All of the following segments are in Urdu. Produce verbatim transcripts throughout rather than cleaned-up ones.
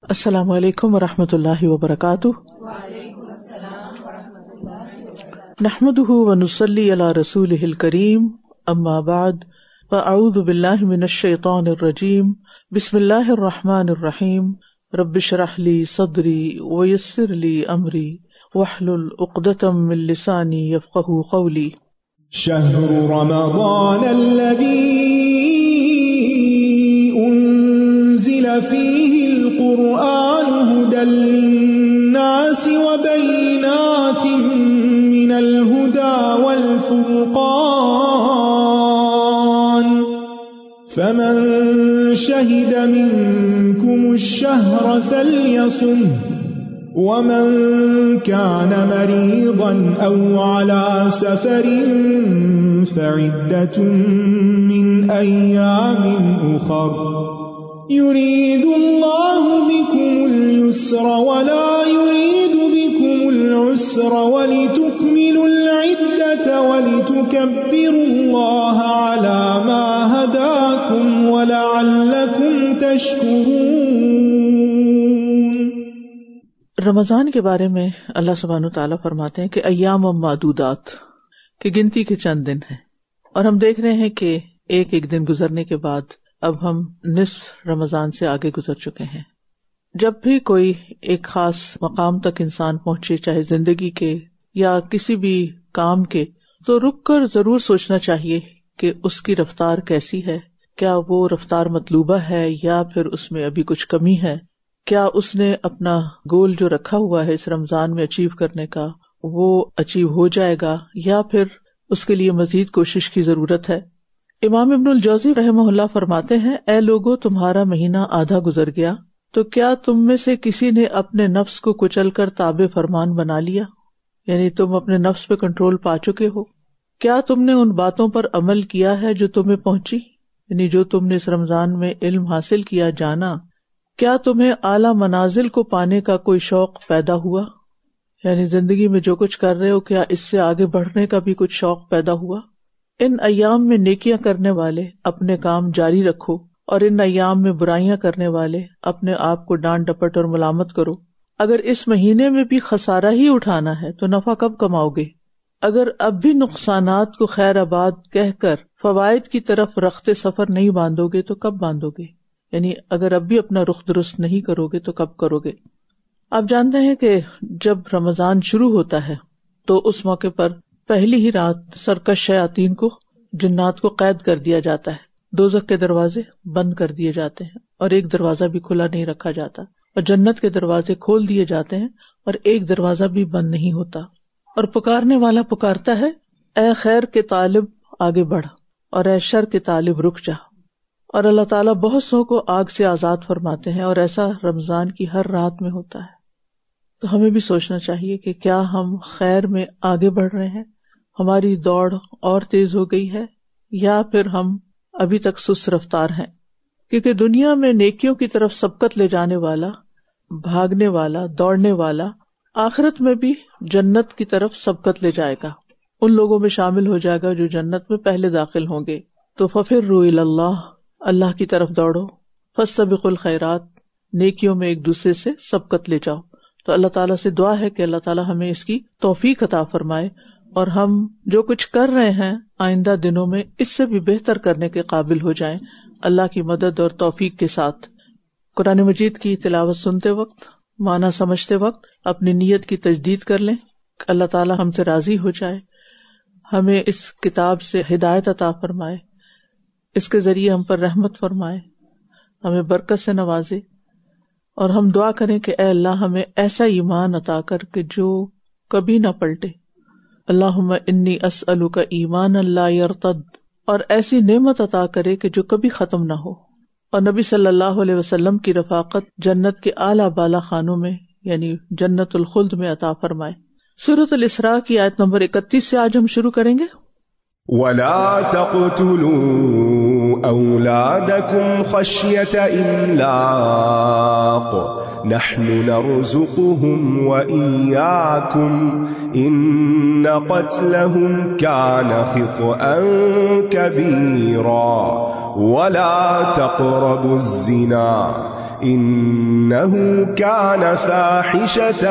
السلام علیکم ورحمۃ اللہ وبرکاتہ. وعلیکم السلام ورحمۃ اللہ. نحمده ونصلی علی رسولہ الکریم. اما بعد فاعوذ باللہ من الشیطان الرجیم. بسم اللہ الرحمن الرحیم. رب اشرح لی صدری ویسر لی امری واحلل عقدۃ من لسانی یفقهوا قولی. شہر رمضان الذی انزل فیہ القرآن هدى للناس وبينات من الهدى والفرقان فمن شهد منكم الشهر فليصمه ومن كان مريضا أو على سفر فعدة من أيام أخر يريد الله بكم اليسر ولا يريد بكم العسر ولتكملوا العدة ولتكبروا الله على ما هداكم ولعلكم تشكرون. رمضان کے بارے میں اللہ سبحانہ تعالیٰ فرماتے ہیں کہ ایام معدودات، کہ گنتی کے چند دن ہیں، اور ہم دیکھ رہے ہیں کہ ایک ایک دن گزرنے کے بعد اب ہم نصف رمضان سے آگے گزر چکے ہیں. جب بھی کوئی ایک خاص مقام تک انسان پہنچے، چاہے زندگی کے یا کسی بھی کام کے، تو رک کر ضرور سوچنا چاہیے کہ اس کی رفتار کیسی ہے. کیا وہ رفتار مطلوبہ ہے یا پھر اس میں ابھی کچھ کمی ہے؟ کیا اس نے اپنا گول جو رکھا ہوا ہے اس رمضان میں اچیو کرنے کا وہ اچیو ہو جائے گا یا پھر اس کے لیے مزید کوشش کی ضرورت ہے؟ امام ابن الجوزی رحمہ اللہ فرماتے ہیں، اے لوگو، تمہارا مہینہ آدھا گزر گیا تو کیا تم میں سے کسی نے اپنے نفس کو کچل کر تابع فرمان بنا لیا؟ یعنی تم اپنے نفس پہ کنٹرول پا چکے ہو؟ کیا تم نے ان باتوں پر عمل کیا ہے جو تمہیں پہنچی، یعنی جو تم نے اس رمضان میں علم حاصل کیا، جانا؟ کیا تمہیں اعلیٰ منازل کو پانے کا کوئی شوق پیدا ہوا؟ یعنی زندگی میں جو کچھ کر رہے ہو کیا اس سے آگے بڑھنے کا بھی کچھ شوق پیدا ہوا؟ ان ایام میں نیکیاں کرنے والے اپنے کام جاری رکھو، اور ان ایام میں برائیاں کرنے والے اپنے آپ کو ڈانٹ ڈپٹ اور ملامت کرو. اگر اس مہینے میں بھی خسارہ ہی اٹھانا ہے تو نفع کب کماؤ گے؟ اگر اب بھی نقصانات کو خیر آباد کہہ کر فوائد کی طرف رخت سفر نہیں باندھو گے تو کب باندھو گے؟ یعنی اگر اب بھی اپنا رخ درست نہیں کرو گے تو کب کرو گے؟ آپ جانتے ہیں کہ جب رمضان شروع ہوتا ہے تو اس موقع پر پہلی ہی رات سرکش شیاطین کو، جنات کو قید کر دیا جاتا ہے. دوزخ کے دروازے بند کر دیے جاتے ہیں اور ایک دروازہ بھی کھلا نہیں رکھا جاتا، اور جنت کے دروازے کھول دیے جاتے ہیں اور ایک دروازہ بھی بند نہیں ہوتا. اور پکارنے والا پکارتا ہے، اے خیر کے طالب آگے بڑھ، اور اے شر کے طالب رک جا. اور اللہ تعالیٰ بہت سو کو آگ سے آزاد فرماتے ہیں، اور ایسا رمضان کی ہر رات میں ہوتا ہے. تو ہمیں بھی سوچنا چاہیے کہ کیا ہم خیر میں آگے بڑھ رہے ہیں، ہماری دوڑ اور تیز ہو گئی ہے، یا پھر ہم ابھی تک سست رفتار ہیں. کیونکہ دنیا میں نیکیوں کی طرف سبقت لے جانے والا، بھاگنے والا، دوڑنے والا، آخرت میں بھی جنت کی طرف سبقت لے جائے گا، ان لوگوں میں شامل ہو جائے گا جو جنت میں پہلے داخل ہوں گے. تو ففروا الی اللہ، اللہ کی طرف دوڑو. فاستبقوا الخیرات، نیکیوں میں ایک دوسرے سے سبقت لے جاؤ. تو اللہ تعالیٰ سے دعا ہے کہ اللہ تعالیٰ ہمیں اس کی توفیق عطا فرمائے، اور ہم جو کچھ کر رہے ہیں آئندہ دنوں میں اس سے بھی بہتر کرنے کے قابل ہو جائیں اللہ کی مدد اور توفیق کے ساتھ. قرآن مجید کی تلاوت سنتے وقت، معنی سمجھتے وقت اپنی نیت کی تجدید کر لیں، اللہ تعالیٰ ہم سے راضی ہو جائے، ہمیں اس کتاب سے ہدایت عطا فرمائے، اس کے ذریعے ہم پر رحمت فرمائے، ہمیں برکت سے نوازے. اور ہم دعا کریں کہ اے اللہ ہمیں ایسا ایمان عطا کر کہ جو کبھی نہ پلٹے. اللہم انی اسألک ایمانا لا یرتد، اور ایسی نعمت عطا کرے کہ جو کبھی ختم نہ ہو. اور نبی صلی اللہ علیہ وسلم کی رفاقت جنت کے اعلیٰ بالا خانوں میں یعنی جنت الخلد میں عطا فرمائے. سورۃ الاسراء کی آیت نمبر اکتیس سے آج ہم شروع کریں گے. وَلَا تَقْتُلُوا أَوْلَادَكُمْ خَشْيَةَ إِمْلَاقٍ نَحْنُ نَرْزُقُهُمْ وَإِيَّاكُمْ إِنَّ قَتْلَهُمْ كَانَ خِطْئًا كَبِيرًا وَلَا تَقْرَبُوا الزِّنَا إنه كان فاحشة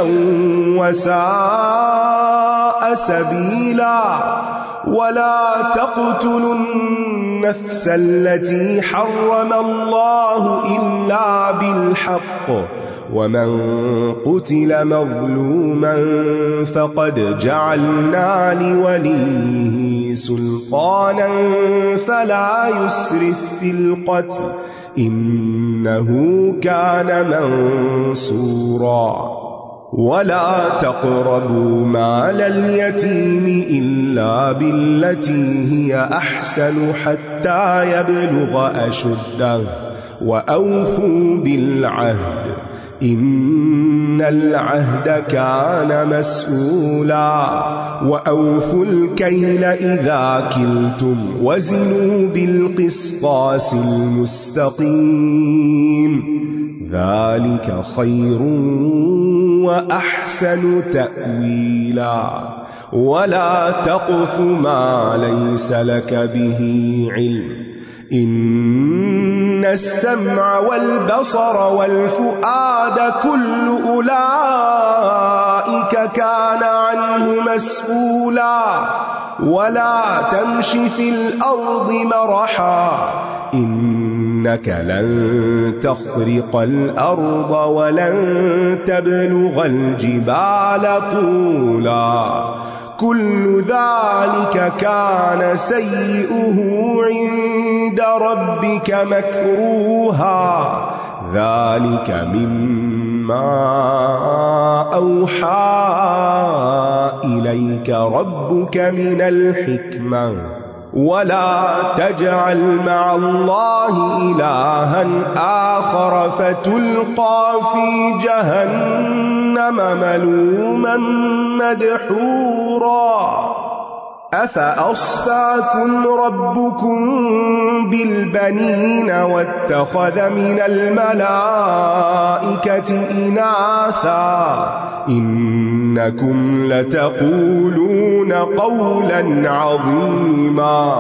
وساء سبيلا ولا تقتلوا النفس التي حرم الله إلا بالحق ومن قتل مظلوما فقد جعلنا لوليه سلطانا فلا يسرف في القتل إنه كان منصورا ولا تقربوا مال اليتيم إلا بالتي هي أحسن حتى يبلغ أشده وأوفوا بالعهد إن العهد كان مسؤولا وأوفوا الكيل إذا كلتم وزنوا بالقسطاس المستقيم ذلك خير وأحسن تأويلا ولا تقف ما ليس لك به علم إن السمع والبصر والفؤاد كل أولئك كان عنه مسؤولا ولا تمش في الأرض مرحا إنك لن تخرق الأرض ولن تبلغ الجبال طولا كل ذلك كان سيئه عند ربك مكروها ذلك مما أوحى إليك ربك من الحكمة ولا تجعل مع الله إلها آخر فتلقى في جهنم ملوما مدحورا أفأصفاكم ربكم بالبنين واتخذ من الملائكة إناثا إنكم لتقولون قولا عظيما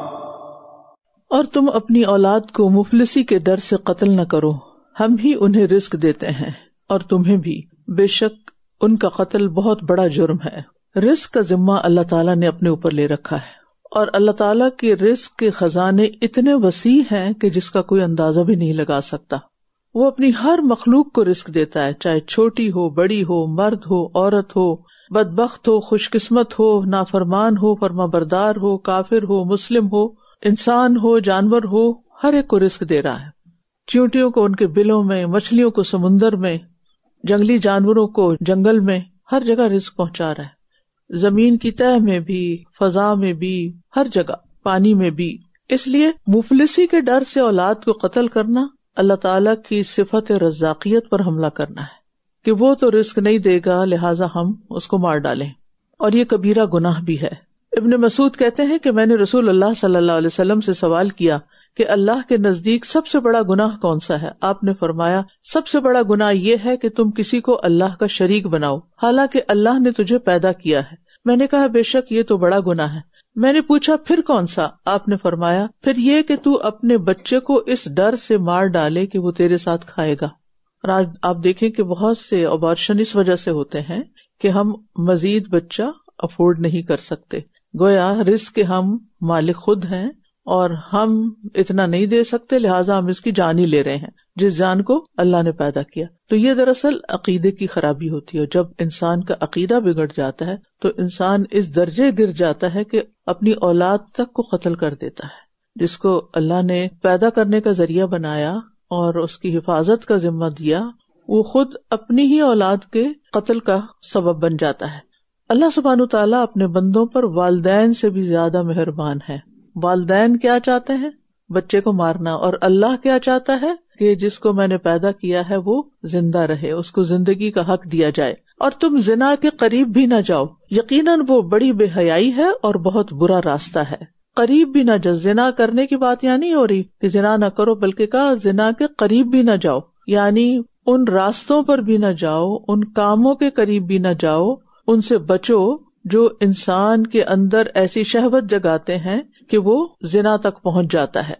اور تم اپنی اولاد کو مفلسی کے ڈر سے قتل نہ کرو، ہم ہی انہیں رزق دیتے ہیں اور تمہیں بھی، بے شک ان کا قتل بہت بڑا جرم ہے۔ رزق کا ذمہ اللہ تعالیٰ نے اپنے اوپر لے رکھا ہے، اور اللہ تعالیٰ کے رزق کے خزانے اتنے وسیع ہیں کہ جس کا کوئی اندازہ بھی نہیں لگا سکتا۔ وہ اپنی ہر مخلوق کو رزق دیتا ہے، چاہے چھوٹی ہو، بڑی ہو، مرد ہو، عورت ہو، بدبخت ہو، خوش قسمت ہو، نافرمان ہو، فرما بردار ہو، کافر ہو، مسلم ہو، انسان ہو، جانور ہو، ہر ایک کو رزق دے رہا ہے۔ چیونٹیوں کو ان کے بلوں میں، مچھلیوں کو سمندر میں، جنگلی جانوروں کو جنگل میں، ہر جگہ رزق پہنچا رہا ہے، زمین کی تہہ میں بھی، فضا میں بھی، ہر جگہ، پانی میں بھی۔ اس لیے مفلسی کے ڈر سے اولاد کو قتل کرنا اللہ تعالیٰ کی صفت رزاقیت پر حملہ کرنا ہے کہ وہ تو رزق نہیں دے گا، لہٰذا ہم اس کو مار ڈالیں، اور یہ کبیرہ گناہ بھی ہے۔ ابن مسعود کہتے ہیں کہ میں نے رسول اللہ صلی اللہ علیہ وسلم سے سوال کیا کہ اللہ کے نزدیک سب سے بڑا گناہ کون سا ہے؟ آپ نے فرمایا سب سے بڑا گناہ یہ ہے کہ تم کسی کو اللہ کا شریک بناؤ حالانکہ اللہ نے تجھے پیدا کیا ہے۔ میں نے کہا بے شک یہ تو بڑا گناہ ہے۔ میں نے پوچھا پھر کون سا؟ آپ نے فرمایا پھر یہ کہ تو اپنے بچے کو اس ڈر سے مار ڈالے کہ وہ تیرے ساتھ کھائے گا۔ اور آج آپ دیکھیں کہ بہت سے ابارشن اس وجہ سے ہوتے ہیں کہ ہم مزید بچہ افورڈ نہیں کر سکتے، گویا رزق کے ہم مالک خود ہیں اور ہم اتنا نہیں دے سکتے، لہٰذا ہم اس کی جان ہی لے رہے ہیں، جس جان کو اللہ نے پیدا کیا۔ تو یہ دراصل عقیدے کی خرابی ہوتی ہے، اور جب انسان کا عقیدہ بگڑ جاتا ہے تو انسان اس درجے گر جاتا ہے کہ اپنی اولاد تک کو قتل کر دیتا ہے، جس کو اللہ نے پیدا کرنے کا ذریعہ بنایا اور اس کی حفاظت کا ذمہ دیا، وہ خود اپنی ہی اولاد کے قتل کا سبب بن جاتا ہے۔ اللہ سبحانہ تعالیٰ اپنے بندوں پر والدین سے بھی زیادہ مہربان ہے۔ والدین کیا چاہتے ہیں؟ بچے کو مارنا، اور اللہ کیا چاہتا ہے کہ جس کو میں نے پیدا کیا ہے وہ زندہ رہے، اس کو زندگی کا حق دیا جائے۔ اور تم زنا کے قریب بھی نہ جاؤ، یقیناً وہ بڑی بے حیائی ہے اور بہت برا راستہ ہے۔ قریب بھی نہ جاؤ، زنا کرنے کی بات یہاں نہیں ہو رہی کہ زنا نہ کرو، بلکہ کہا زنا کے قریب بھی نہ جاؤ، یعنی ان راستوں پر بھی نہ جاؤ، ان کاموں کے قریب بھی نہ جاؤ، ان سے بچو جو انسان کے اندر ایسی شہوت جگاتے ہیں کہ وہ زنا تک پہنچ جاتا ہے۔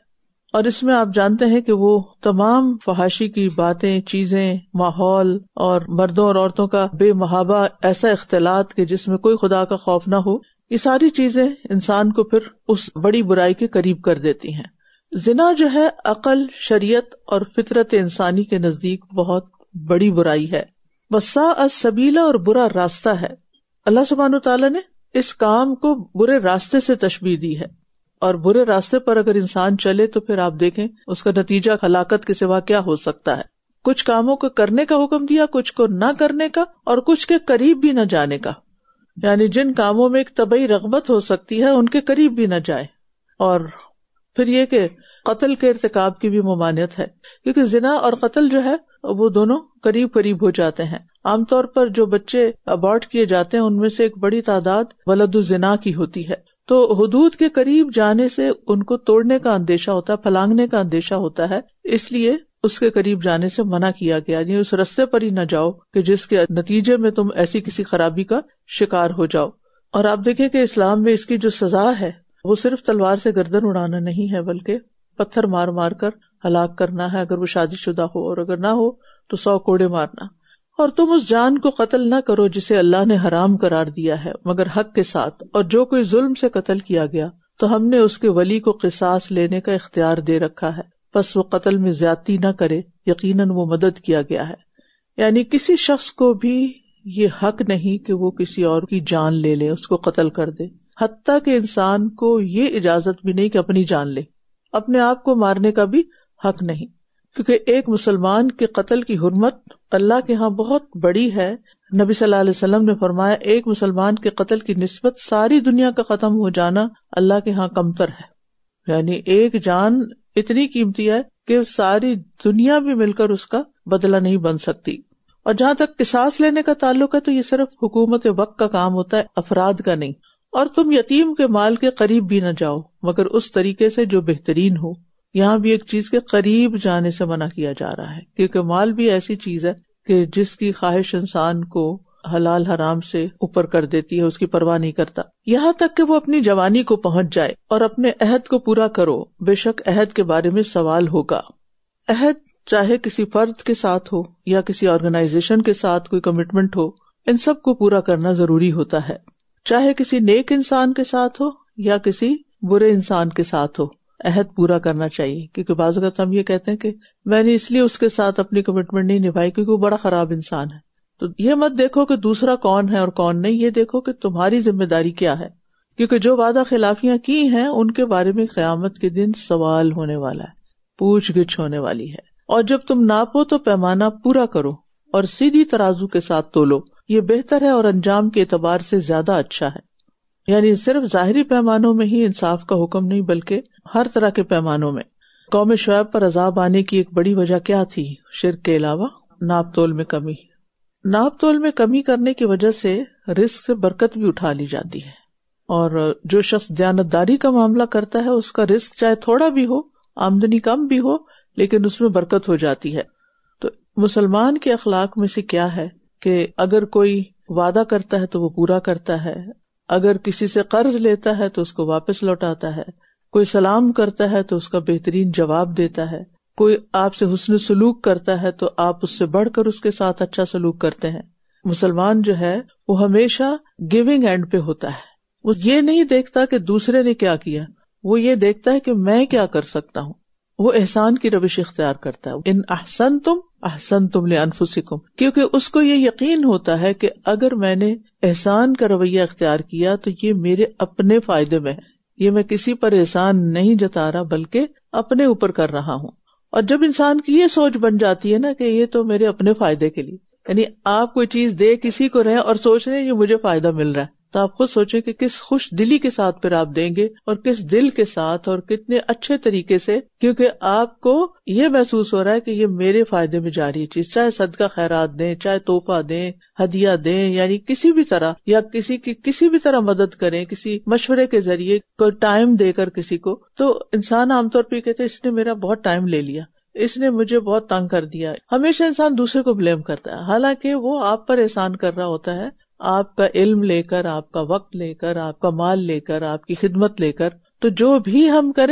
اور اس میں آپ جانتے ہیں کہ وہ تمام فحاشی کی باتیں، چیزیں، ماحول اور مردوں اور عورتوں کا بے محابہ ایسا اختلاط کہ جس میں کوئی خدا کا خوف نہ ہو، یہ ساری چیزیں انسان کو پھر اس بڑی برائی کے قریب کر دیتی ہیں۔ زنا جو ہے عقل، شریعت اور فطرت انسانی کے نزدیک بہت بڑی برائی ہے، وساء السبیلا، اور برا راستہ ہے۔ اللہ سبحانہ وتعالیٰ نے اس کام کو برے راستے سے تشبیہ دی ہے، اور برے راستے پر اگر انسان چلے تو پھر آپ دیکھیں اس کا نتیجہ ہلاکت کے سوا کیا ہو سکتا ہے۔ کچھ کاموں کو کرنے کا حکم دیا، کچھ کو نہ کرنے کا، اور کچھ کے قریب بھی نہ جانے کا، یعنی جن کاموں میں ایک طبعی رغبت ہو سکتی ہے ان کے قریب بھی نہ جائے۔ اور پھر یہ کہ قتل کے ارتکاب کی بھی ممانعت ہے، کیونکہ زنا اور قتل جو ہے وہ دونوں قریب قریب ہو جاتے ہیں۔ عام طور پر جو بچے ابارٹ کیے جاتے ہیں ان میں سے ایک بڑی تعداد ولد الزنا کی ہوتی ہے، تو حدود کے قریب جانے سے ان کو توڑنے کا اندیشہ ہوتا ہے، پھلانگنے کا اندیشہ ہوتا ہے، اس لیے اس کے قریب جانے سے منع کیا گیا، یعنی اس رستے پر ہی نہ جاؤ کہ جس کے نتیجے میں تم ایسی کسی خرابی کا شکار ہو جاؤ۔ اور آپ دیکھیں کہ اسلام میں اس کی جو سزا ہے وہ صرف تلوار سے گردن اڑانا نہیں ہے، بلکہ پتھر مار مار کر ہلاک کرنا ہے اگر وہ شادی شدہ ہو، اور اگر نہ ہو تو سو کوڑے مارنا۔ اور تم اس جان کو قتل نہ کرو جسے اللہ نے حرام قرار دیا ہے مگر حق کے ساتھ، اور جو کوئی ظلم سے قتل کیا گیا تو ہم نے اس کے ولی کو قصاص لینے کا اختیار دے رکھا ہے، پس وہ قتل میں زیادتی نہ کرے، یقیناً وہ مدد کیا گیا ہے۔ یعنی کسی شخص کو بھی یہ حق نہیں کہ وہ کسی اور کی جان لے لے، اس کو قتل کر دے، حتیٰ کہ انسان کو یہ اجازت بھی نہیں کہ اپنی جان لے، اپنے آپ کو مارنے کا بھی حق نہیں، کیونکہ ایک مسلمان کے قتل کی حرمت اللہ کے ہاں بہت بڑی ہے۔ نبی صلی اللہ علیہ وسلم نے فرمایا ایک مسلمان کے قتل کی نسبت ساری دنیا کا ختم ہو جانا اللہ کے ہاں کمتر ہے، یعنی ایک جان اتنی قیمتی ہے کہ ساری دنیا بھی مل کر اس کا بدلہ نہیں بن سکتی۔ اور جہاں تک قصاص لینے کا تعلق ہے تو یہ صرف حکومت وقت کا کام ہوتا ہے، افراد کا نہیں۔ اور تم یتیم کے مال کے قریب بھی نہ جاؤ مگر اس طریقے سے جو بہترین ہو۔ یہاں بھی ایک چیز کے قریب جانے سے منع کیا جا رہا ہے، کیونکہ مال بھی ایسی چیز ہے کہ جس کی خواہش انسان کو حلال حرام سے اوپر کر دیتی ہے، اس کی پرواہ نہیں کرتا، یہاں تک کہ وہ اپنی جوانی کو پہنچ جائے۔ اور اپنے عہد کو پورا کرو، بے شک عہد کے بارے میں سوال ہوگا۔ عہد چاہے کسی فرد کے ساتھ ہو یا کسی آرگنائزیشن کے ساتھ کوئی کمٹمنٹ ہو، ان سب کو پورا کرنا ضروری ہوتا ہے، چاہے کسی نیک انسان کے ساتھ ہو یا کسی برے انسان کے ساتھ ہو، عہد پورا کرنا چاہیے۔ کیونکہ بعض اوقات ہم یہ کہتے ہیں کہ میں نے اس لیے اس کے ساتھ اپنی کمٹمنٹ نہیں نبھائی کیونکہ وہ بڑا خراب انسان ہے، تو یہ مت دیکھو کہ دوسرا کون ہے اور کون نہیں، یہ دیکھو کہ تمہاری ذمہ داری کیا ہے، کیونکہ جو وعدہ خلافیاں کی ہیں ان کے بارے میں قیامت کے دن سوال ہونے والا ہے، پوچھ گچھ ہونے والی ہے۔ اور جب تم ناپو تو پیمانہ پورا کرو اور سیدھی ترازو کے ساتھ تولو، یہ بہتر ہے اور انجام کے اعتبار سے زیادہ اچھا ہے۔ یعنی صرف ظاہری پیمانوں میں ہی انصاف کا حکم نہیں بلکہ ہر طرح کے پیمانوں میں۔ قوم شعیب پر عذاب آنے کی ایک بڑی وجہ کیا تھی؟ شرک کے علاوہ ناپ تول میں کمی۔ ناپ تول میں کمی کرنے کی وجہ سے رزق سے برکت بھی اٹھا لی جاتی ہے، اور جو شخص دیانتداری کا معاملہ کرتا ہے اس کا رزق چاہے تھوڑا بھی ہو، آمدنی کم بھی ہو، لیکن اس میں برکت ہو جاتی ہے۔ تو مسلمان کے اخلاق میں سے کیا ہے کہ اگر کوئی وعدہ کرتا ہے تو وہ پورا کرتا ہے، اگر کسی سے قرض لیتا ہے تو اس کو واپس لوٹاتا ہے، کوئی سلام کرتا ہے تو اس کا بہترین جواب دیتا ہے، کوئی آپ سے حسن سلوک کرتا ہے تو آپ اس سے بڑھ کر اس کے ساتھ اچھا سلوک کرتے ہیں۔ مسلمان جو ہے وہ ہمیشہ گیونگ اینڈ پہ ہوتا ہے، وہ یہ نہیں دیکھتا کہ دوسرے نے کیا کیا، وہ یہ دیکھتا ہے کہ میں کیا کر سکتا ہوں، وہ احسان کی روش اختیار کرتا ہے۔ ان احسنتم احسنتم لانفسکم، کیونکہ اس کو یہ یقین ہوتا ہے کہ اگر میں نے احسان کا رویہ اختیار کیا تو یہ میرے اپنے فائدے میں ہے، یہ میں کسی پر احسان نہیں جتا رہا بلکہ اپنے اوپر کر رہا ہوں۔ اور جب انسان کی یہ سوچ بن جاتی ہے نا کہ یہ تو میرے اپنے فائدے کے لیے، یعنی آپ کوئی چیز دے کسی کو رہے اور سوچ رہے ہیں یہ مجھے فائدہ مل رہا ہے، تو آپ خود سوچیں کہ کس خوش دلی کے ساتھ پھر آپ دیں گے اور کس دل کے ساتھ اور کتنے اچھے طریقے سے، کیونکہ آپ کو یہ محسوس ہو رہا ہے کہ یہ میرے فائدے میں جا رہی چیز، چاہے صدقہ خیرات دیں، چاہے تحفہ دیں، ہدیہ دیں، یعنی کسی بھی طرح، یا کسی کی کسی بھی طرح مدد کریں، کسی مشورے کے ذریعے، کوئی ٹائم دے کر کسی کو، تو انسان عام طور پہ کہتے ہیں اس نے میرا بہت ٹائم لے لیا، اس نے مجھے بہت تنگ کر دیا۔ ہمیشہ انسان دوسرے کو بلیم کرتا ہے، حالانکہ وہ آپ پر احسان کر رہا ہوتا ہے، آپ کا علم لے کر، آپ کا وقت لے کر، آپ کا مال لے کر، آپ کی خدمت لے کر۔ تو جو بھی ہم کریں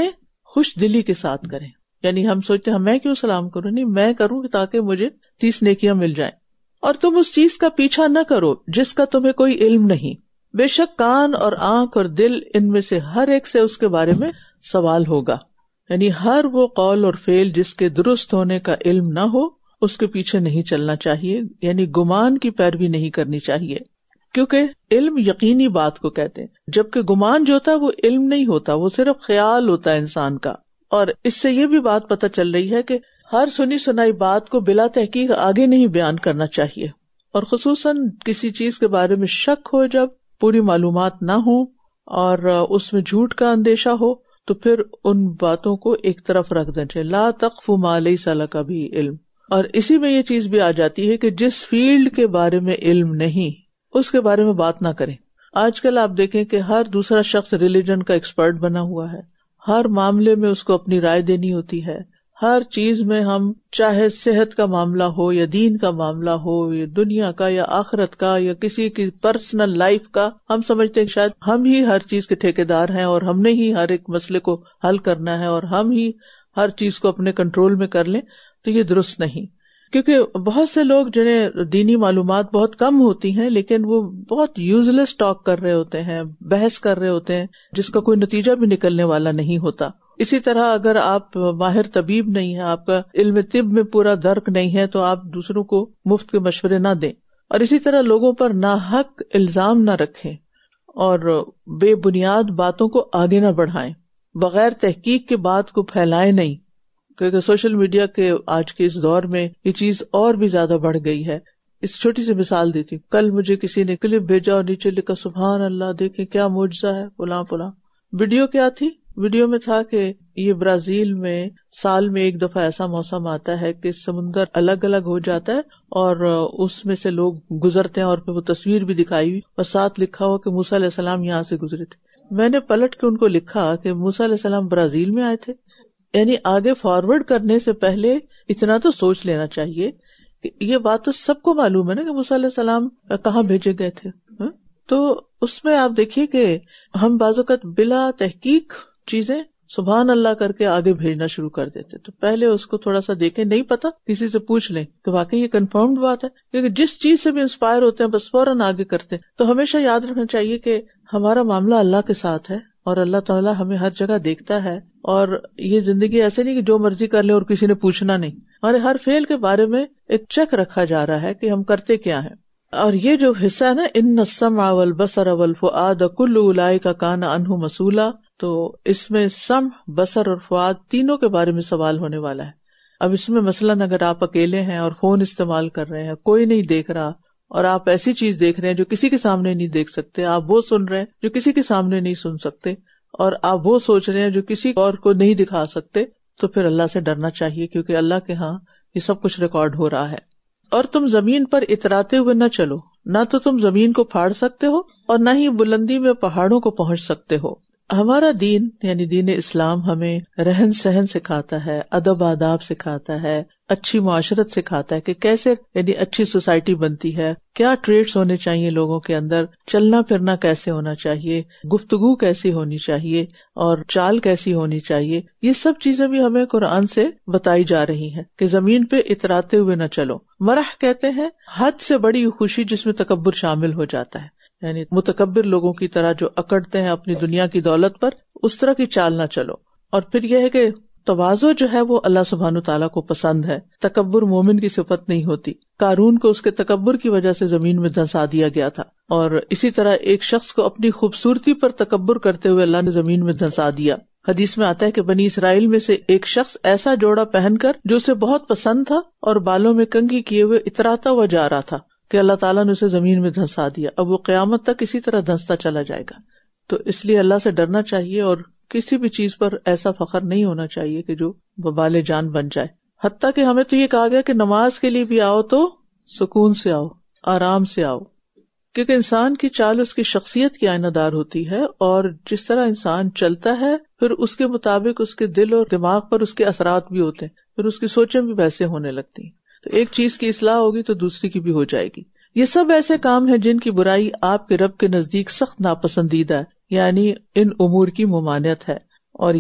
خوش دلی کے ساتھ کریں. یعنی ہم سوچتے ہیں میں کیوں سلام کروں, نہیں میں کروں تاکہ مجھے تیس نیکیاں مل جائیں. اور تم اس چیز کا پیچھا نہ کرو جس کا تمہیں کوئی علم نہیں, بے شک کان اور آنکھ اور دل ان میں سے ہر ایک سے اس کے بارے میں سوال ہوگا. یعنی ہر وہ قول اور فعل جس کے درست ہونے کا علم نہ ہو اس کے پیچھے نہیں چلنا چاہیے, یعنی گمان کی پیروی نہیں کرنی چاہیے, کیونکہ علم یقینی بات کو کہتے ہیں, جبکہ گمان جو ہوتا ہے وہ علم نہیں ہوتا, وہ صرف خیال ہوتا ہے انسان کا. اور اس سے یہ بھی بات پتہ چل رہی ہے کہ ہر سنی سنائی بات کو بلا تحقیق آگے نہیں بیان کرنا چاہیے, اور خصوصاً کسی چیز کے بارے میں شک ہو, جب پوری معلومات نہ ہو اور اس میں جھوٹ کا اندیشہ ہو تو پھر ان باتوں کو ایک طرف رکھ دینا چاہیے. لا تقف ما لیس لک بہ علم. اور اسی میں یہ چیز بھی آ جاتی ہے کہ جس فیلڈ کے بارے میں علم نہیں اس کے بارے میں بات نہ کریں. آج کل آپ دیکھیں کہ ہر دوسرا شخص ریلیجن کا ایکسپرٹ بنا ہوا ہے, ہر معاملے میں اس کو اپنی رائے دینی ہوتی ہے. ہر چیز میں ہم, چاہے صحت کا معاملہ ہو یا دین کا معاملہ ہو یا دنیا کا یا آخرت کا یا کسی کی پرسنل لائف کا, ہم سمجھتے ہیں شاید ہم ہی ہر چیز کے ٹھیکیدار ہیں اور ہم نے ہی ہر ایک مسئلے کو حل کرنا ہے اور ہم ہی ہر چیز کو اپنے کنٹرول میں کر لیں. تو یہ درست نہیں, کیونکہ بہت سے لوگ جنہیں دینی معلومات بہت کم ہوتی ہیں لیکن وہ بہت یوز لیس ٹاک کر رہے ہوتے ہیں, بحث کر رہے ہوتے ہیں جس کا کوئی نتیجہ بھی نکلنے والا نہیں ہوتا. اسی طرح اگر آپ ماہر طبیب نہیں ہیں, آپ کا علم طب میں پورا درک نہیں ہے, تو آپ دوسروں کو مفت کے مشورے نہ دیں. اور اسی طرح لوگوں پر ناحق الزام نہ رکھیں اور بے بنیاد باتوں کو آگے نہ بڑھائیں, بغیر تحقیق کے بات کو پھیلائیں نہیں, کیونکہ سوشل میڈیا کے آج کے اس دور میں یہ چیز اور بھی زیادہ بڑھ گئی ہے. اس چھوٹی سی مثال دیتی ہوں. کل مجھے کسی نے کلپ بھیجا اور نیچے لکھا سبحان اللہ, دیکھیں کیا معجزہ ہے فلاں فلاں. ویڈیو کیا تھی؟ ویڈیو میں تھا کہ یہ برازیل میں سال میں ایک دفعہ ایسا موسم آتا ہے کہ سمندر الگ الگ ہو جاتا ہے اور اس میں سے لوگ گزرتے ہیں, اور پھر وہ تصویر بھی دکھائی ہوئی اور ساتھ لکھا ہوا کہ موسیٰ علیہ السلام یہاں سے گزرے تھے. میں نے پلٹ کے ان کو لکھا کہ موسیٰ علیہ السلام برازیل میں آئے تھے. یعنی آگے فارورڈ کرنے سے پہلے اتنا تو سوچ لینا چاہیے کہ یہ بات تو سب کو معلوم ہے نا کہ موسیٰ علیہ السلام کہاں بھیجے گئے تھے. تو اس میں آپ دیکھیے کہ ہم بعض اوقات بلا تحقیق چیزیں سبحان اللہ کر کے آگے بھیجنا شروع کر دیتے. تو پہلے اس کو تھوڑا سا دیکھیں, نہیں پتا کسی سے پوچھ لیں کہ واقعی یہ کنفرمڈ بات ہے, کیونکہ جس چیز سے بھی انسپائر ہوتے ہیں بس فوراً آگے کرتے ہیں. تو ہمیشہ یاد رکھنا چاہیے کہ ہمارا معاملہ اللہ کے ساتھ ہے اور اللہ تعالیٰ ہمیں ہر جگہ دیکھتا ہے, اور یہ زندگی ایسے نہیں کہ جو مرضی کر لیں اور کسی نے پوچھنا نہیں. ہمارے ہر فعل کے بارے میں ایک چیک رکھا جا رہا ہے کہ ہم کرتے کیا ہیں. اور یہ جو حصہ ہے نا, ان السمع والبصر والفؤاد کل اولئک کان عنہ مسئولا, تو اس میں سمع, بصر اور فؤاد تینوں کے بارے میں سوال ہونے والا ہے. اب اس میں مثلاً اگر آپ اکیلے ہیں اور فون استعمال کر رہے ہیں, کوئی نہیں دیکھ رہا, اور آپ ایسی چیز دیکھ رہے ہیں جو کسی کے سامنے نہیں دیکھ سکتے, آپ وہ سن رہے ہیں جو کسی کے سامنے نہیں سن سکتے, اور آپ وہ سوچ رہے ہیں جو کسی اور کو نہیں دکھا سکتے, تو پھر اللہ سے ڈرنا چاہیے, کیونکہ اللہ کے ہاں یہ سب کچھ ریکارڈ ہو رہا ہے. اور تم زمین پر اتراتے ہوئے نہ چلو, نہ تو تم زمین کو پھاڑ سکتے ہو اور نہ ہی بلندی میں پہاڑوں کو پہنچ سکتے ہو. ہمارا دین یعنی دین اسلام ہمیں رہن سہن سکھاتا ہے, ادب آداب سکھاتا ہے, اچھی معاشرت سکھاتا ہے کہ کیسے یعنی اچھی سوسائٹی بنتی ہے, کیا ٹریٹس ہونے چاہیے لوگوں کے اندر, چلنا پھرنا کیسے ہونا چاہیے, گفتگو کیسی ہونی چاہیے اور چال کیسی ہونی چاہیے. یہ سب چیزیں بھی ہمیں قرآن سے بتائی جا رہی ہیں کہ زمین پہ اتراتے ہوئے نہ چلو. مرح کہتے ہیں حد سے بڑی خوشی جس میں تکبر شامل ہو جاتا ہے, یعنی متکبر لوگوں کی طرح جو اکڑتے ہیں اپنی دنیا کی دولت پر, اس طرح کی چال نہ چلو. اور پھر یہ ہے کہ تواضع جو ہے وہ اللہ سبحانہ تعالیٰ کو پسند ہے, تکبر مومن کی صفت نہیں ہوتی. قارون کو اس کے تکبر کی وجہ سے زمین میں دھنسا دیا گیا تھا, اور اسی طرح ایک شخص کو اپنی خوبصورتی پر تکبر کرتے ہوئے اللہ نے زمین میں دھنسا دیا. حدیث میں آتا ہے کہ بنی اسرائیل میں سے ایک شخص ایسا جوڑا پہن کر جو اسے بہت پسند تھا اور بالوں میں کنگھی کیے ہوئے اتراتا ہوا جا رہا تھا کہ اللہ تعالیٰ نے اسے زمین میں دھنسا دیا. اب وہ قیامت تک اسی طرح دھنستا چلا جائے گا. تو اس لیے اللہ سے ڈرنا چاہیے, اور کسی بھی چیز پر ایسا فخر نہیں ہونا چاہیے کہ جو وبال جان بن جائے. حتیٰ کہ ہمیں تو یہ کہا گیا کہ نماز کے لیے بھی آؤ تو سکون سے آؤ, آرام سے آؤ, کیونکہ انسان کی چال اس کی شخصیت کی آئینہ دار ہوتی ہے, اور جس طرح انسان چلتا ہے پھر اس کے مطابق اس کے دل اور دماغ پر اس کے اثرات بھی ہوتے ہیں, پھر اس کی سوچیں بھی ویسے ہونے لگتی ہیں. تو ایک چیز کی اصلاح ہوگی تو دوسری کی بھی ہو جائے گی. یہ سب ایسے کام ہیں جن کی برائی آپ کے رب کے نزدیک سخت ناپسندیدہ ہے, یعنی ان امور کی ممانعت ہے, اور یہ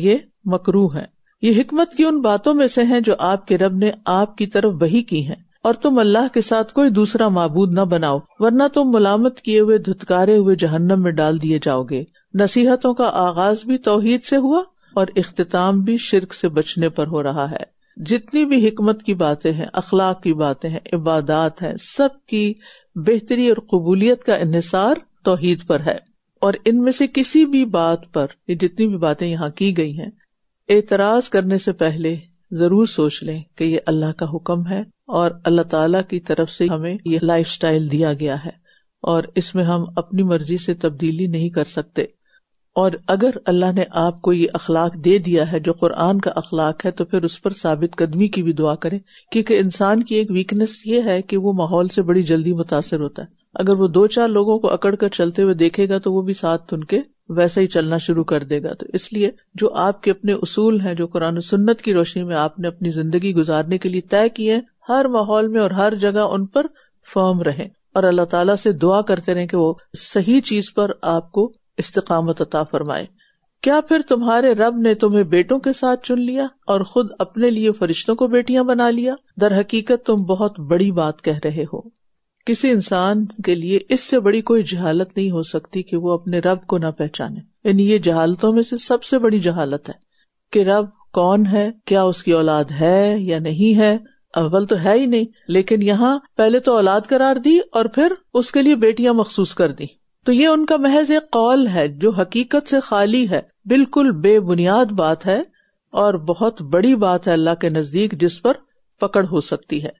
مکروہ ہیں۔ یہ حکمت کی ان باتوں میں سے ہیں جو آپ کے رب نے آپ کی طرف وحی کی ہیں، اور تم اللہ کے ساتھ کوئی دوسرا معبود نہ بناؤ، ورنہ تم ملامت کیے ہوئے دھتکارے ہوئے جہنم میں ڈال دیے جاؤ گے۔ نصیحتوں کا آغاز بھی توحید سے ہوا اور اختتام بھی شرک سے بچنے پر ہو رہا ہے۔ جتنی بھی حکمت کی باتیں ہیں، اخلاق کی باتیں ہیں، عبادات ہیں، سب کی بہتری اور قبولیت کا انحصار توحید پر ہے، اور ان میں سے کسی بھی بات پر، یہ جتنی بھی باتیں یہاں کی گئی ہیں، اعتراض کرنے سے پہلے ضرور سوچ لیں کہ یہ اللہ کا حکم ہے اور اللہ تعالیٰ کی طرف سے ہمیں یہ لائف سٹائل دیا گیا ہے، اور اس میں ہم اپنی مرضی سے تبدیلی نہیں کر سکتے۔ اور اگر اللہ نے آپ کو یہ اخلاق دے دیا ہے جو قرآن کا اخلاق ہے، تو پھر اس پر ثابت قدمی کی بھی دعا کریں، کیونکہ انسان کی ایک ویکنس یہ ہے کہ وہ ماحول سے بڑی جلدی متاثر ہوتا ہے۔ اگر وہ دو چار لوگوں کو اکڑ کر چلتے ہوئے دیکھے گا تو وہ بھی ساتھ ان کے ویسا ہی چلنا شروع کر دے گا۔ تو اس لیے جو آپ کے اپنے اصول ہیں، جو قرآن و سنت کی روشنی میں آپ نے اپنی زندگی گزارنے کے لیے طے کیے ہیں، ہر ماحول میں اور ہر جگہ ان پر فرم رہیں، اور اللہ تعالیٰ سے دعا کرتے رہیں کہ وہ صحیح چیز پر آپ کو استقامت عطا فرمائے۔ کیا پھر تمہارے رب نے تمہیں بیٹوں کے ساتھ چن لیا اور خود اپنے لیے فرشتوں کو بیٹیاں بنا لیا؟ در حقیقت تم بہت بڑی بات کہہ رہے ہو۔ کسی انسان کے لیے اس سے بڑی کوئی جہالت نہیں ہو سکتی کہ وہ اپنے رب کو نہ پہچانے۔ یعنی یہ جہالتوں میں سے سب سے بڑی جہالت ہے کہ رب کون ہے، کیا اس کی اولاد ہے یا نہیں ہے۔ اول تو ہے ہی نہیں، لیکن یہاں پہلے تو اولاد قرار دی اور پھر اس کے لیے بیٹیاں مخصوص کر دی۔ تو یہ ان کا محض ایک قول ہے جو حقیقت سے خالی ہے، بالکل بے بنیاد بات ہے، اور بہت بڑی بات ہے اللہ کے نزدیک جس پر پکڑ ہو سکتی ہے۔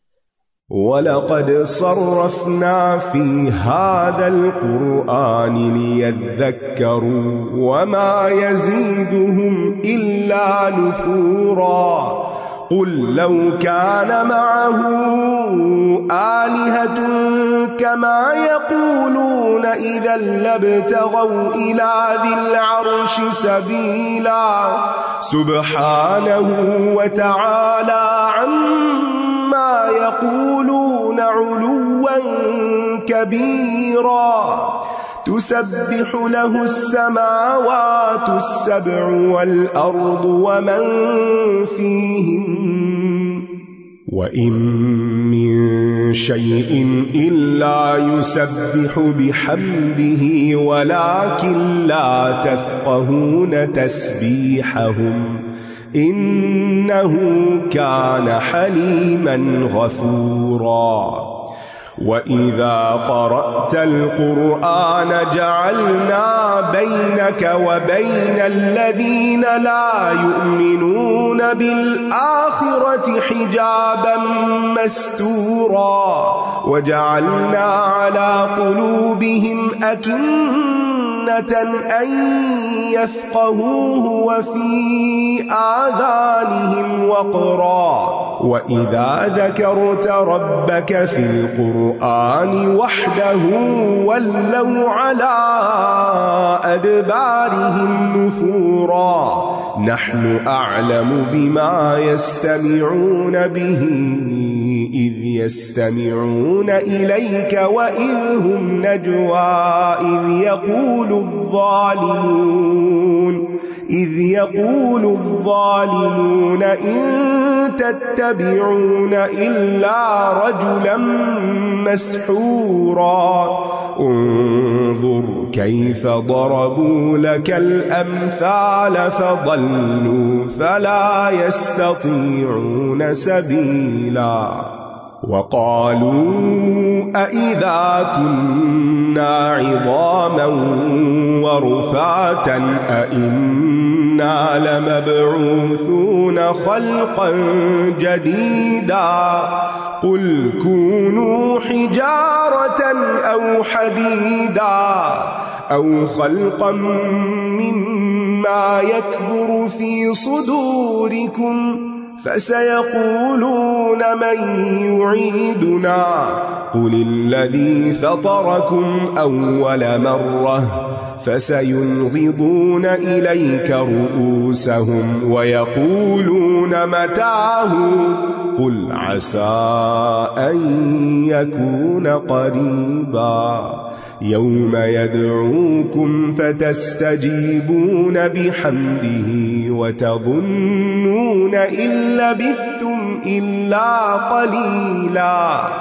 وَلَقَدْ صَرَّفْنَا فِي هَذَا الْقُرْآنِ لِيَذَّكَّرُوا وَمَا يَزِيدُهُمْ إِلَّا نُفُورًا قُلْ لَوْ كَانَ مَعَهُ آلِهَةٌ كَمَا يَقُولُونَ إِذًا لَابْتَغَوْا إِلَى ذِي الْعَرْشِ سَبِيلًا سُبْحَانَهُ وَتَعَالَى عَمَّا يَقُولُونَ عُلُوًّا كَبِيرًا تسبح له السماوات السبع والأرض ومن فيهن وإن من شيء إلا يسبح بحمده ولكن لا تفقهون تسبيحهم إنه كان حليما غفورا وَإِذَا قَرَأْتَ الْقُرْآنَ جَعَلْنَا بَيْنَكَ وَبَيْنَ الَّذِينَ لَا يُؤْمِنُونَ بِالْآخِرَةِ حِجَابًا مَسْتُورًا وَجَعَلْنَا عَلَى قُلُوبِهِمْ أَكِنَّةً أَن يَفْقَهُوهُ وَفِي آذَانِهِمْ وَقْرًا وَإِذَا ذَكَرْتَ رَبَّكَ فِي الْقُرْآنِ وَحْدَهُ وَلَّوْا عَلَى أَدْبَارِهِمْ نُفُورًا نَحْنُ أَعْلَمُ بِمَا يَسْتَمِعُونَ بِهِ إِذْ يَسْتَمِعُونَ إِلَيْكَ وَإِذْ هُمْ نَجْوَى إِذْ يَقُولُ الظَّالِمُونَ إِذْ يَقُولُ الظَّالِمُونَ إِن تَتَّبِعُونَ إِلَّا رَجُلًا مَسْحُورًا انظُرْ كَيْفَ ضَرَبُوا لَكَ الْأَمْثَالَ فَضَلُّوا فَلَا يَسْتَطِيعُونَ سَبِيلًا وَقَالُوا أَإِذَا كُنَّا عِظَامًا وَرُفَاتًا أَإِنَّا لَمَبْعُوثُونَ خَلْقًا جَدِيدًا قُلْ كُونُوا حِجَارَةً أَوْ حَدِيدًا أَوْ خَلْقًا مِّمَّا يَكْبُرُ فِي صُدُورِكُمْ فَسَيَقُولُونَ مَن يُعِيدُنَا قُلِ الَّذِي فَطَرَكُمْ أَوَّلَ مَرَّةٍ فَسَيُنْغِضُونَ إِلَيْكَ رُؤُوسَهُمْ وَيَقُولُونَ مَتَىٰ قُلْ عَسَىٰ أَن يَكُونَ قَرِيبًا يوم يدعوكم فتستجيبون بحمده وتظنون إن لبثتم إلا قليلا۔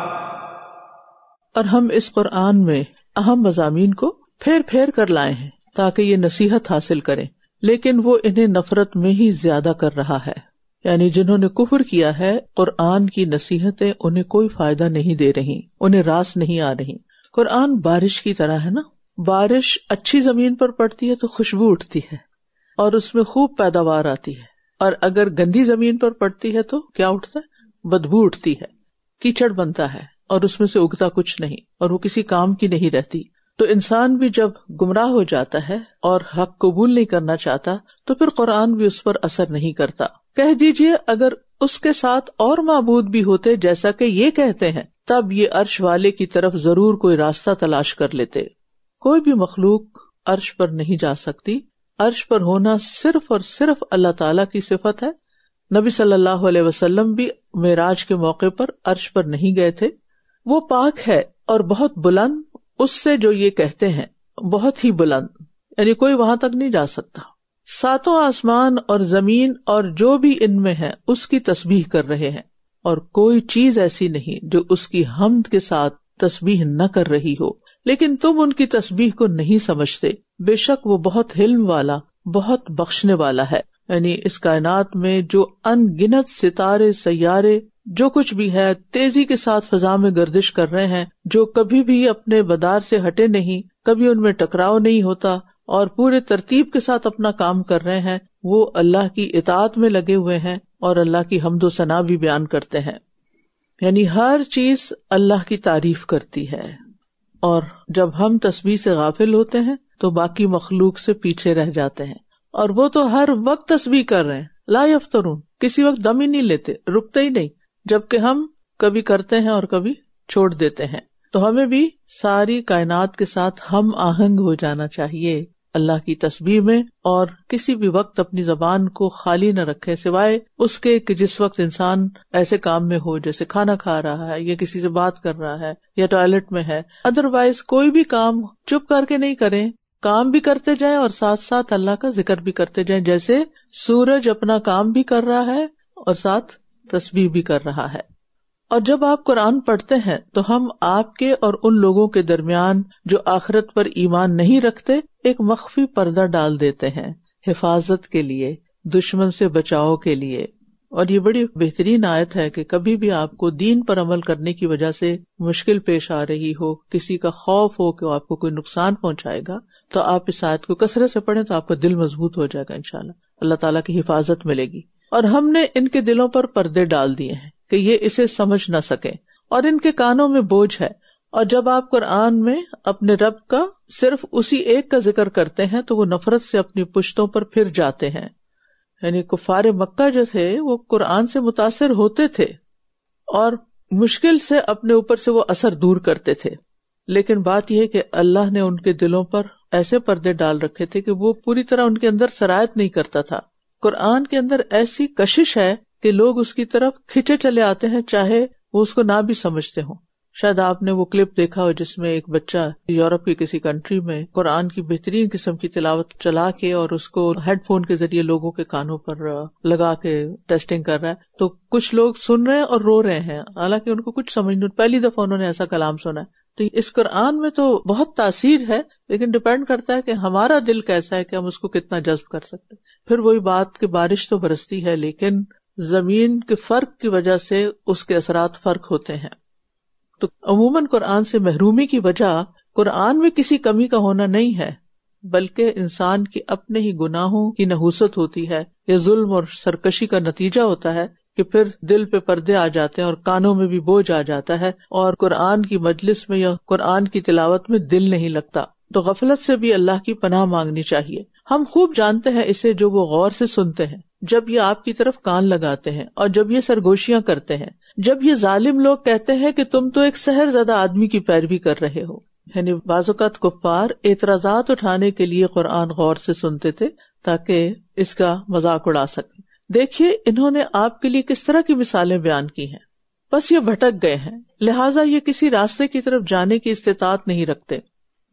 اور ہم اس قرآن میں اہم مضامین کو پھیر پھیر کر لائے ہیں تاکہ یہ نصیحت حاصل کریں، لیکن وہ انہیں نفرت میں ہی زیادہ کر رہا ہے۔ یعنی جنہوں نے کفر کیا ہے، قرآن کی نصیحتیں انہیں کوئی فائدہ نہیں دے رہی، انہیں راس نہیں آ رہی۔ قرآن بارش کی طرح ہے نا، بارش اچھی زمین پر پڑتی ہے تو خوشبو اٹھتی ہے اور اس میں خوب پیداوار آتی ہے، اور اگر گندی زمین پر پڑتی ہے تو کیا اٹھتا ہے؟ بدبو اٹھتی ہے، کیچڑ بنتا ہے اور اس میں سے اگتا کچھ نہیں اور وہ کسی کام کی نہیں رہتی۔ تو انسان بھی جب گمراہ ہو جاتا ہے اور حق قبول نہیں کرنا چاہتا تو پھر قرآن بھی اس پر اثر نہیں کرتا۔ کہہ دیجئے اگر اس کے ساتھ اور معبود بھی ہوتے جیسا کہ یہ کہتے ہیں، تب یہ عرش والے کی طرف ضرور کوئی راستہ تلاش کر لیتے۔ کوئی بھی مخلوق عرش پر نہیں جا سکتی، عرش پر ہونا صرف اور صرف اللہ تعالیٰ کی صفت ہے۔ نبی صلی اللہ علیہ وسلم بھی معراج کے موقع پر عرش پر نہیں گئے تھے۔ وہ پاک ہے اور بہت بلند اس سے جو یہ کہتے ہیں، بہت ہی بلند، یعنی کوئی وہاں تک نہیں جا سکتا۔ ساتوں آسمان اور زمین اور جو بھی ان میں ہے اس کی تسبیح کر رہے ہیں، اور کوئی چیز ایسی نہیں جو اس کی حمد کے ساتھ تسبیح نہ کر رہی ہو، لیکن تم ان کی تسبیح کو نہیں سمجھتے۔ بے شک وہ بہت حلم والا، بہت بخشنے والا ہے۔ یعنی اس کائنات میں جو ان گنت ستارے، سیارے، جو کچھ بھی ہے، تیزی کے ساتھ فضا میں گردش کر رہے ہیں، جو کبھی بھی اپنے مدار سے ہٹے نہیں، کبھی ان میں ٹکراؤ نہیں ہوتا اور پورے ترتیب کے ساتھ اپنا کام کر رہے ہیں، وہ اللہ کی اطاعت میں لگے ہوئے ہیں اور اللہ کی حمد و ثنا بھی بیان کرتے ہیں۔ یعنی ہر چیز اللہ کی تعریف کرتی ہے، اور جب ہم تسبیح سے غافل ہوتے ہیں تو باقی مخلوق سے پیچھے رہ جاتے ہیں، اور وہ تو ہر وقت تسبیح کر رہے ہیں، لا یفترون، کسی وقت دم ہی نہیں لیتے، رکتے ہی نہیں، جبکہ ہم کبھی کرتے ہیں اور کبھی چھوڑ دیتے ہیں۔ تو ہمیں بھی ساری کائنات کے ساتھ ہم آہنگ ہو جانا چاہیے اللہ کی تسبیح میں، اور کسی بھی وقت اپنی زبان کو خالی نہ رکھے سوائے اس کے کہ جس وقت انسان ایسے کام میں ہو جیسے کھانا کھا رہا ہے یا کسی سے بات کر رہا ہے یا ٹوائلٹ میں ہے۔ ادروائز کوئی بھی کام چپ کر کے نہیں کریں، کام بھی کرتے جائیں اور ساتھ ساتھ اللہ کا ذکر بھی کرتے جائیں، جیسے سورج اپنا کام بھی کر رہا ہے اور ساتھ تسبیح بھی کر رہا ہے۔ اور جب آپ قرآن پڑھتے ہیں تو ہم آپ کے اور ان لوگوں کے درمیان جو آخرت پر ایمان نہیں رکھتے ایک مخفی پردہ ڈال دیتے ہیں، حفاظت کے لیے، دشمن سے بچاؤ کے لیے۔ اور یہ بڑی بہترین آیت ہے کہ کبھی بھی آپ کو دین پر عمل کرنے کی وجہ سے مشکل پیش آ رہی ہو، کسی کا خوف ہو کہ آپ کو کوئی نقصان پہنچائے گا، تو آپ اس آیت کو کثرت سے پڑھیں تو آپ کا دل مضبوط ہو جائے گا، انشاءاللہ اللہ تعالیٰ کی حفاظت ملے گی۔ اور ہم نے ان کے دلوں پر پردے ڈال دیے ہیں کہ یہ اسے سمجھ نہ سکیں، اور ان کے کانوں میں بوجھ ہے، اور جب آپ قرآن میں اپنے رب کا صرف اسی ایک کا ذکر کرتے ہیں تو وہ نفرت سے اپنی پشتوں پر پھر جاتے ہیں۔ یعنی کفار مکہ جو تھے وہ قرآن سے متاثر ہوتے تھے اور مشکل سے اپنے اوپر سے وہ اثر دور کرتے تھے، لیکن بات یہ ہے کہ اللہ نے ان کے دلوں پر ایسے پردے ڈال رکھے تھے کہ وہ پوری طرح ان کے اندر سرایت نہیں کرتا تھا۔ قرآن کے اندر ایسی کشش ہے کہ لوگ اس کی طرف کھچے چلے آتے ہیں چاہے وہ اس کو نہ بھی سمجھتے ہوں۔ شاید آپ نے وہ کلپ دیکھا ہو جس میں ایک بچہ یورپ کی کسی کنٹری میں قرآن کی بہترین قسم کی تلاوت چلا کے اور اس کو ہیڈ فون کے ذریعے لوگوں کے کانوں پر لگا کے ٹیسٹنگ کر رہا ہے، تو کچھ لوگ سن رہے ہیں اور رو رہے ہیں، حالانکہ ان کو کچھ سمجھ نہیں، پہلی دفعہ انہوں نے ایسا کلام سنا ہے۔ تو اس قرآن میں تو بہت تاثیر ہے، لیکن ڈپینڈ کرتا ہے کہ ہمارا دل کیسا ہے کہ ہم اس کو کتنا جذب کر سکتے ہیں۔ پھر وہی بات کہ بارش تو برستی ہے لیکن زمین کے فرق کی وجہ سے اس کے اثرات فرق ہوتے ہیں۔ تو عموماً قرآن سے محرومی کی وجہ قرآن میں کسی کمی کا ہونا نہیں ہے، بلکہ انسان کی اپنے ہی گناہوں کی نحوست ہوتی ہے یا ظلم اور سرکشی کا نتیجہ ہوتا ہے کہ پھر دل پہ پردے آ جاتے ہیں اور کانوں میں بھی بوجھ آ جاتا ہے اور قرآن کی مجلس میں یا قرآن کی تلاوت میں دل نہیں لگتا۔ تو غفلت سے بھی اللہ کی پناہ مانگنی چاہیے۔ ہم خوب جانتے ہیں اسے جو وہ غور سے سنتے ہیں، جب یہ آپ کی طرف کان لگاتے ہیں اور جب یہ سرگوشیاں کرتے ہیں، جب یہ ظالم لوگ کہتے ہیں کہ تم تو ایک سحر زدہ آدمی کی پیروی کر رہے ہو۔ یعنی بعض اوقات کفار اعتراضات اٹھانے کے لیے قرآن غور سے سنتے تھے تاکہ اس کا مذاق اڑا سکیں۔ دیکھیے انہوں نے آپ کے لیے کس طرح کی مثالیں بیان کی ہیں، بس یہ بھٹک گئے ہیں، لہٰذا یہ کسی راستے کی طرف جانے کی استطاعت نہیں رکھتے۔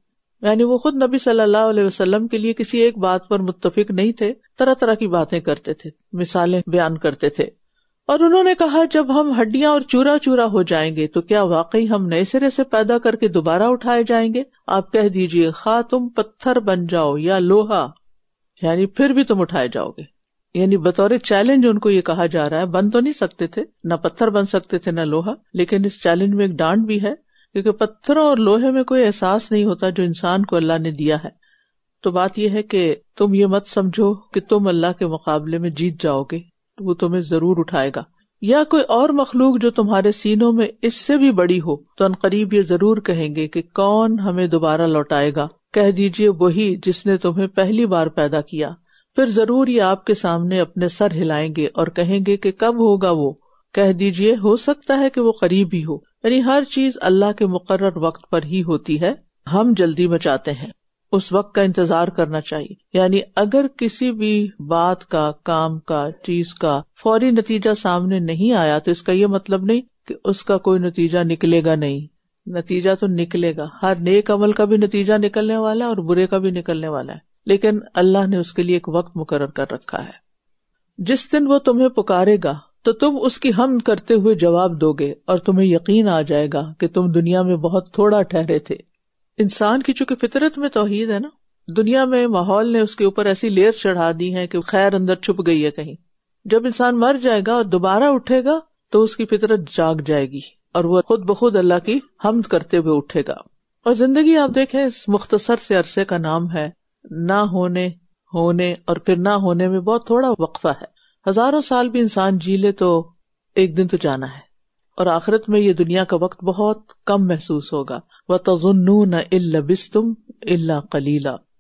یعنی وہ خود نبی صلی اللہ علیہ وسلم کے لیے کسی ایک بات پر متفق نہیں تھے، طرح طرح کی باتیں کرتے تھے، مثالیں بیان کرتے تھے. اور انہوں نے کہا جب ہم ہڈیاں اور چورا چورا ہو جائیں گے تو کیا واقعی ہم نئے سرے سے پیدا کر کے دوبارہ اٹھائے جائیں گے؟ آپ کہہ دیجئے خواہ تم پتھر بن جاؤ یا لوہا، یعنی پھر بھی تم اٹھائے جاؤ گے. یعنی بطور چیلنج ان کو یہ کہا جا رہا ہے. بن تو نہیں سکتے تھے، نہ پتھر بن سکتے تھے نہ لوہا، لیکن اس چیلنج میں ایک ڈانٹ بھی ہے کیونکہ پتھروں اور لوہے میں کوئی احساس نہیں ہوتا جو انسان کو اللہ نے دیا ہے. تو بات یہ ہے کہ تم یہ مت سمجھو کہ تم اللہ کے مقابلے میں جیت جاؤ گے، وہ تمہیں ضرور اٹھائے گا. یا کوئی اور مخلوق جو تمہارے سینوں میں اس سے بھی بڑی ہو تو عنقریب یہ ضرور کہیں گے کہ کون ہمیں دوبارہ لوٹائے گا. کہہ دیجئے وہی جس نے تمہیں پہلی بار پیدا کیا. پھر ضرور یہ آپ کے سامنے اپنے سر ہلائیں گے اور کہیں گے کہ کب ہوگا وہ. کہہ دیجئے ہو سکتا ہے کہ وہ قریب ہی ہو. یعنی ہر چیز اللہ کے مقرر وقت پر ہی ہوتی ہے، ہم جلدی مچاتے ہیں. اس وقت کا انتظار کرنا چاہیے. یعنی اگر کسی بھی بات کا، کام کا، چیز کا فوری نتیجہ سامنے نہیں آیا تو اس کا یہ مطلب نہیں کہ اس کا کوئی نتیجہ نکلے گا نہیں. نتیجہ تو نکلے گا. ہر نیک عمل کا بھی نتیجہ نکلنے والا ہے اور برے کا بھی نکلنے والا ہے، لیکن اللہ نے اس کے لیے ایک وقت مقرر کر رکھا ہے. جس دن وہ تمہیں پکارے گا تو تم اس کی حمد کرتے ہوئے جواب دو گے اور تمہیں یقین آ جائے گا کہ تم دنیا میں بہت تھوڑا ٹھہرے تھے. انسان کی چونکہ فطرت میں توحید ہے نا، دنیا میں ماحول نے اس کے اوپر ایسی لیئر چڑھا دی ہیں کہ خیر اندر چھپ گئی ہے کہیں. جب انسان مر جائے گا اور دوبارہ اٹھے گا تو اس کی فطرت جاگ جائے گی اور وہ خود بخود اللہ کی حمد کرتے ہوئے اٹھے گا. اور زندگی آپ دیکھیں اس مختصر سے عرصے کا نام ہے. نہ ہونے، ہونے اور پھر نہ ہونے میں بہت تھوڑا وقفہ ہے. ہزاروں سال بھی انسان جی لے تو ایک دن تو جانا ہے، اور آخرت میں یہ دنیا کا وقت بہت کم محسوس ہوگا. وَتَظُنُّونَ إِن لَّبِثْتُمْ إِلَّا قَلِيلًا.